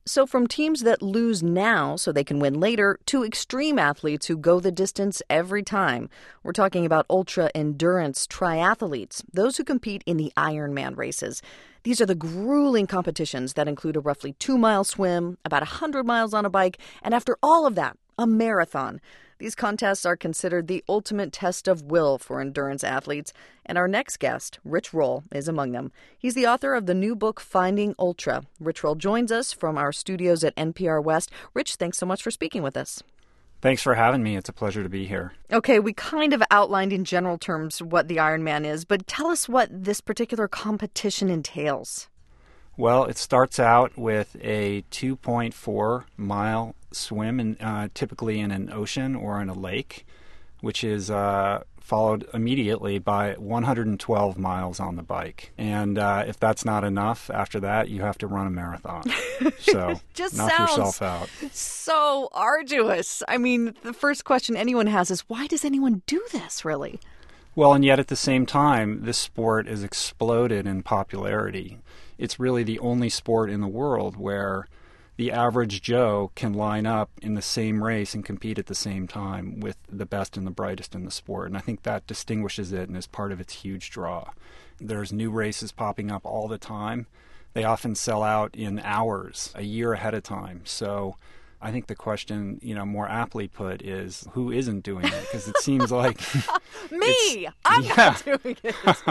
So from teams that lose now so they can win later to extreme athletes who go the distance every time. We're talking about ultra-endurance triathletes, those who compete in the Ironman races. These are the grueling competitions that include a roughly 2-mile swim, about 100 miles on a bike, and after all of that, a marathon. These contests are considered the ultimate test of will for endurance athletes, and our next guest, Rich Roll, is among them. He's the author of the new book, Finding Ultra. Rich Roll joins us from our studios at NPR West. Rich, thanks so much for speaking with us. Thanks for having me. It's a pleasure to be here. Okay, we kind of outlined in general terms what the Ironman is, but tell us what this particular competition entails. Well, it starts out with a 2.4-mile swim, typically in an ocean or in a lake, which is followed immediately by 112 miles on the bike. And if that's not enough, after that, you have to run a marathon. So Just knock sounds yourself out. So arduous. I mean, the first question anyone has is, why does anyone do this, really? Well, and yet at the same time, this sport has exploded in popularity. It's really the only sport in the world where the average Joe can line up in the same race and compete at the same time with the best and the brightest in the sport. And I think that distinguishes it and is part of its huge draw. There's new races popping up all the time. They often sell out in hours, a year ahead of time. So I think the question, more aptly put, is who isn't doing it? Because it seems like me! I'm not doing it.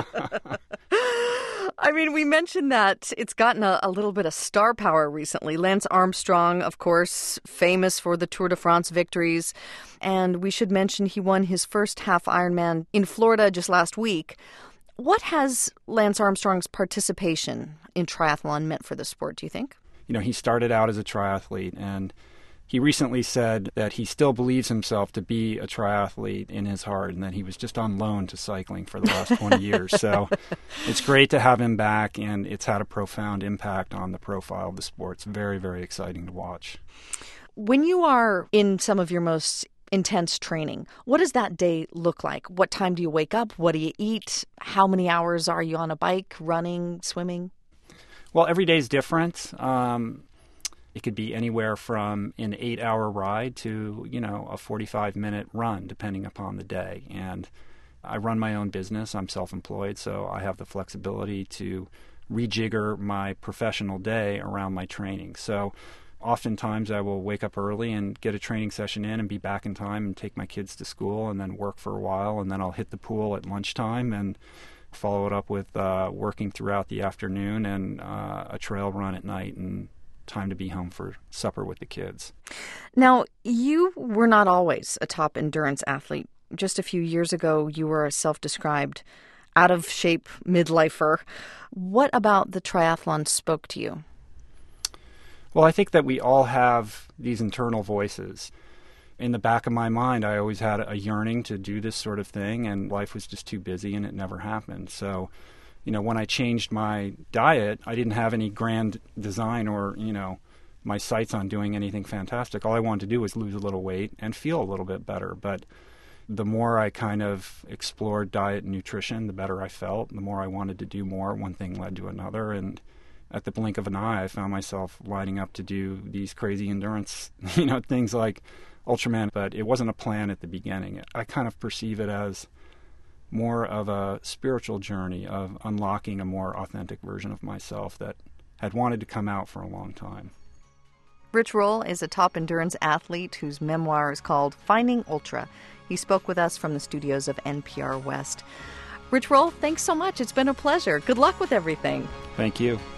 I mean, we mentioned that it's gotten a little bit of star power recently. Lance Armstrong, of course, famous for the Tour de France victories. And we should mention he won his first half Ironman in Florida just last week. What has Lance Armstrong's participation in triathlon meant for the sport, do you think? He started out as a triathlete, and he recently said that he still believes himself to be a triathlete in his heart and that he was just on loan to cycling for the last 20 years. So it's great to have him back, and it's had a profound impact on the profile of the sport. It's very, very exciting to watch. When you are in some of your most intense training, what does that day look like? What time do you wake up? What do you eat? How many hours are you on a bike, running, swimming? Well, every day is different. It could be anywhere from an 8-hour ride to, a 45-minute run, depending upon the day. And I run my own business. I'm self-employed, so I have the flexibility to rejigger my professional day around my training. So oftentimes I will wake up early and get a training session in and be back in time and take my kids to school and then work for a while. And then I'll hit the pool at lunchtime and follow it up with working throughout the afternoon and a trail run at night and time to be home for supper with the kids. Now, you were not always a top endurance athlete. Just a few years ago, you were a self-described out-of-shape midlifer. What about the triathlon spoke to you? Well, I think that we all have these internal voices. In the back of my mind, I always had a yearning to do this sort of thing, and life was just too busy and it never happened. So when I changed my diet, I didn't have any grand design or, my sights on doing anything fantastic. All I wanted to do was lose a little weight and feel a little bit better. But the more I kind of explored diet and nutrition, the better I felt. The more I wanted to do more, one thing led to another. And at the blink of an eye, I found myself lining up to do these crazy endurance, things like Ultraman. But it wasn't a plan at the beginning. I kind of perceive it as more of a spiritual journey of unlocking a more authentic version of myself that had wanted to come out for a long time. Rich Roll is a top endurance athlete whose memoir is called Finding Ultra. He spoke with us from the studios of NPR West. Rich Roll, thanks so much. It's been a pleasure. Good luck with everything. Thank you.